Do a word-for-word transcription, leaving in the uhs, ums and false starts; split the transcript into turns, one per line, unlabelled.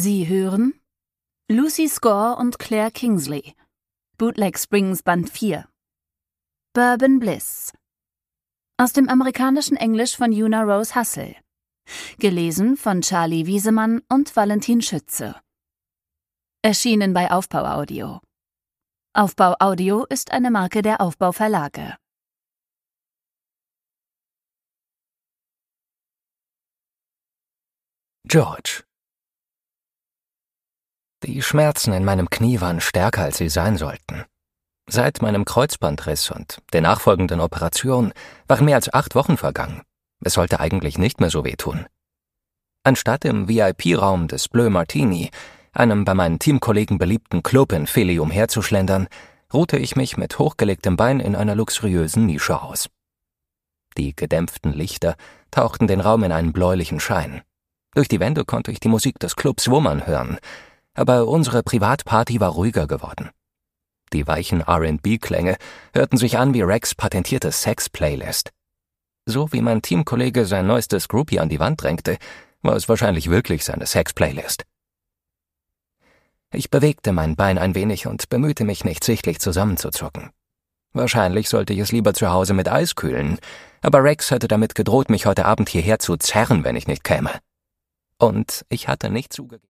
Sie hören Lucy Score und Claire Kingsley, Bootleg Springs Band vier, Bourbon Bliss, aus dem amerikanischen Englisch von Una Rose Hassel, gelesen von Charlie Wiesemann und Valentin Schütze. Erschienen bei Aufbau Audio. Aufbau Audio ist eine Marke der Aufbau Verlage.
George. Die Schmerzen in meinem Knie waren stärker, als sie sein sollten. Seit meinem Kreuzbandriss und der nachfolgenden Operation waren mehr als acht Wochen vergangen. Es sollte eigentlich nicht mehr so wehtun. Anstatt im V I P-Raum des Bleu Martini, einem bei meinen Teamkollegen beliebten Club in Philly, umherzuschlendern, ruhte ich mich mit hochgelegtem Bein in einer luxuriösen Nische aus. Die gedämpften Lichter tauchten den Raum in einen bläulichen Schein. Durch die Wände konnte ich die Musik des Clubs wummern hören, aber unsere Privatparty war ruhiger geworden. Die weichen R and B-Klänge hörten sich an wie Rex' patentierte Sex-Playlist. So wie mein Teamkollege sein neuestes Groupie an die Wand drängte, war es wahrscheinlich wirklich seine Sex-Playlist. Ich bewegte mein Bein ein wenig und bemühte mich nicht sichtlich zusammenzuzucken. Wahrscheinlich sollte ich es lieber zu Hause mit Eis kühlen, aber Rex hatte damit gedroht, mich heute Abend hierher zu zerren, wenn ich nicht käme. Und ich hatte nicht zugegeben.